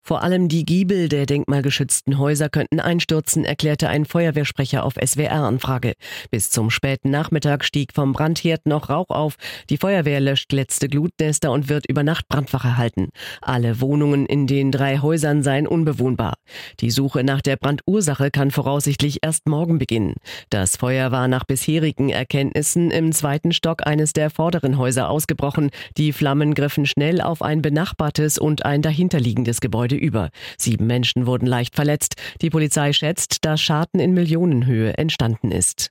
Vor allem die Giebel der denkmalgeschützten Häuser könnten einstürzen, erklärte ein Feuerwehrsprecher auf SWR-Anfrage. Bis zum späten Nachmittag stieg vom Brandherd noch Rauch auf. Die Feuerwehr löscht letzte Glutnester und wird über Nacht Brandwache halten. Alle Wohnungen in den 3 Häusern seien unbewohnbar. Die Suche nach der Brandursache kann voraussichtlich erst morgen beginnen. Das Feuer war nach bisherigen Erkenntnissen im 2. Stock eines der vorderen Häuser ausgebrochen. Die Flammen griffen schnell auf ein benachbartes und ein dahinterliegendes Gebäude über. 7 Menschen wurden leicht verletzt. Die Polizei schätzt, dass Schaden in Millionenhöhe entstanden ist.